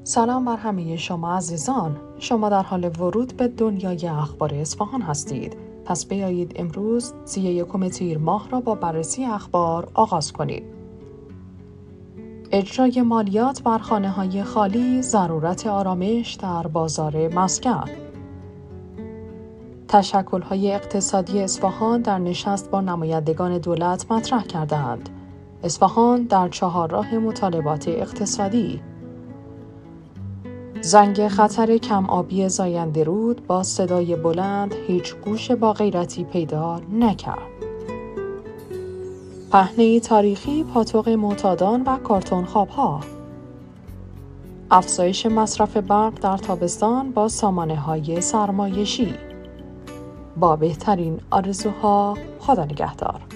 سلام بر همه شما عزیزان. شما در حال ورود به دنیای اخبار اصفهان هستید. پس بیایید امروز 31 تیر ماه را با بررسی اخبار آغاز کنید. اجرای مالیات بر خانه‌های خالی، ضرورت آرامش در بازار مسکن. تشکل‌های اقتصادی اصفهان در نشست با نمایندگان دولت مطرح کردند. اصفهان در چهارراه مطالبات اقتصادی. زنگ خطر کم آبی زاینده رود با صدای بلند هیچ گوش با غیرتی پیدا نکرد. پهنه تاریخی پاتوق معتادان و کارتون خوابها. افزایش مصرف برق در تابستان با سامانه‌های سرمایشی. با بهترین آرزوها، خدا نگهدار.